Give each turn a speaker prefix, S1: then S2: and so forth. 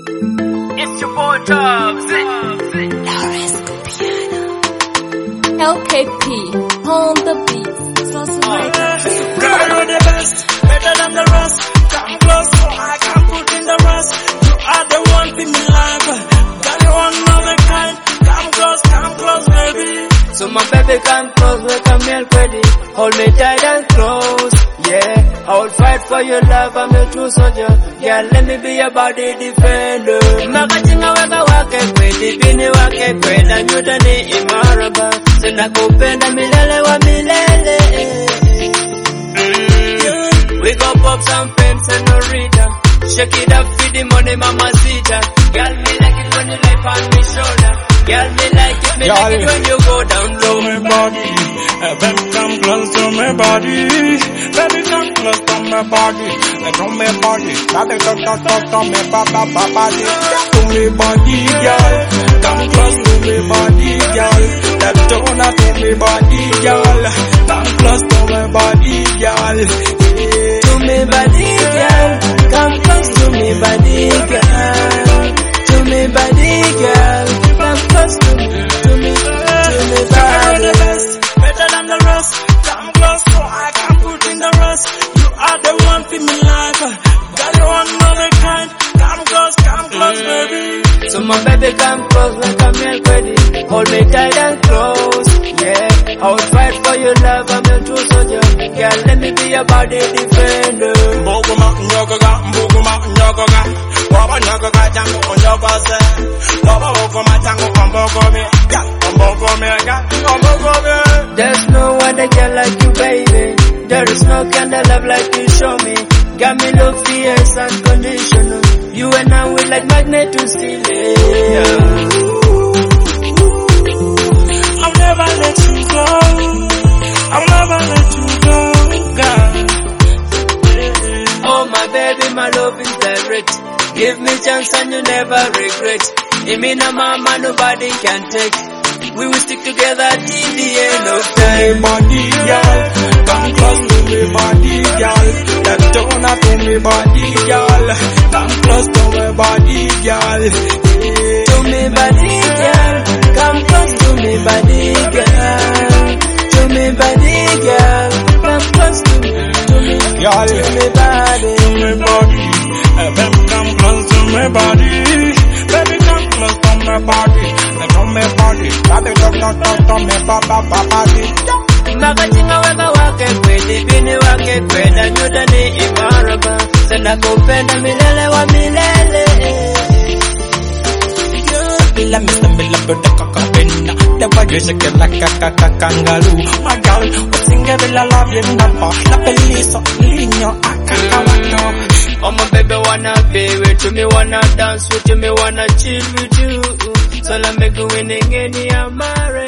S1: It's your boy Tubbs.
S2: LKP on the beat.
S3: Girl, you're the best, better than the rest. Come close so I can put in the rest. You are the one in my life. Girl, you another kind. Come close, baby.
S1: So my baby come close, like a milk ready. Hold me tight and close, yeah. I will fight for your love, I'm your true soldier. Yeah, let me be your body defender. Makachinga weka wake kweli, bini wake kwela, nyuta ni imaraba. Sina kupenda milele wa milele. We go pop some pen, senorita. Shake it up, feed the money, mamacita. Girl, me like it when you lay on me shoulder. Girl, me like it when you go down low.
S3: My body, baby, come close to my body. Baby, come close to my body. To my body, baby, to my body. To my body, girl. Come close to my body, girl. That donut to my body, girl. Come close to my body, girl.
S1: To me body, girl. Come close to me body, girl. To me body, girl. Come close to me body.
S3: The best, better than the rest. Come close so I can put in the rest. You are the one in my life. Girl, you another kind. Come close, baby.
S1: So my baby come close like a milk ready. Hold me tight and close, yeah. I will fight for your love, I'm your true soldier. Girl, let me be your body defender.
S3: Mboguma nyogoga, Waba nyogoga jango onyogose. Waba wokoma jango ombogome.
S1: There's no other girl like you, baby. There is no kind of love like you show me. Got me love fierce and conditional. You and I we like magnet to steel.
S3: I'll never let you go. I'll never let you go, girl.
S1: Oh my baby, my love is direct. Give me chance and you never regret. It mean a mama nobody can take. We will stick together till the end of time.
S3: Body, girl. Come close to me, body, girl. That donut to me, body, girl. Come close to my body, girl.
S1: To me, body, girl. Come close to me, body, girl. To me, body, girl. Come close to me,
S3: girl.
S1: To me, body.
S3: To me, body. Baby, come close to my body. Baby, come close to my body. To my body. Baby, to me, body.
S1: Makachinga weka wake kweli, bini wake kwela, nyuta ni imaraba. Sana kupenda milele wa milele.
S3: Bila buda kakapena. The way you shake it like a kangaroo. My girl, usinge bila love you napa. La peliso, linyo akakawato.
S1: Oh my baby wanna be with you, me wanna dance with you, me wanna chill with you. So let me go winning any amare.